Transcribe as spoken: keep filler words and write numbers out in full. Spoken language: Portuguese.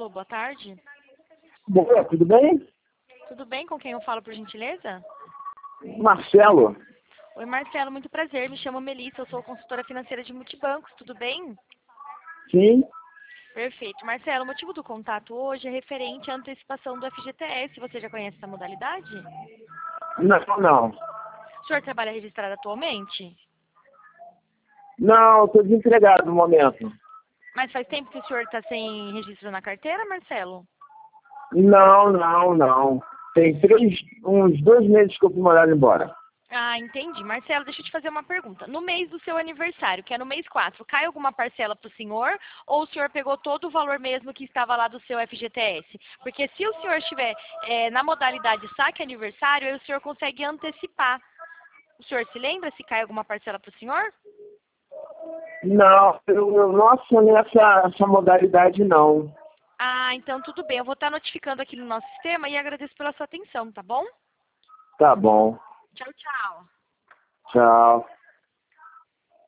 boa tarde. Boa, tudo bem? Tudo bem? Com quem eu falo, por gentileza? Marcelo? Oi, Marcelo, muito prazer. Me chamo Melissa, eu sou consultora financeira de multibancos, tudo bem? Sim. Perfeito. Marcelo, o motivo do contato hoje é referente à antecipação do F G T S. Você já conhece essa modalidade? Não, não. O senhor trabalha registrado atualmente? Não, estou desempregado no momento. Mas faz tempo que o senhor está sem registro na carteira, Marcelo? Não, não, não. Tem três, uns dois meses que eu fui morar embora. Ah, entendi. Marcelo, deixa eu te fazer uma pergunta. No mês do seu aniversário, que é no mês quatro, cai alguma parcela para o senhor ou o senhor pegou todo o valor mesmo que estava lá do seu F G T S? Porque se o senhor estiver é, na modalidade saque aniversário, aí o senhor consegue antecipar. O senhor se lembra se cai alguma parcela para o senhor? Não, eu, eu não assinei essa, essa modalidade, não. Ah, então tudo bem. Eu vou estar notificando aqui no nosso sistema e agradeço pela sua atenção, tá bom? Tá bom. Tchau, tchau. Tchau.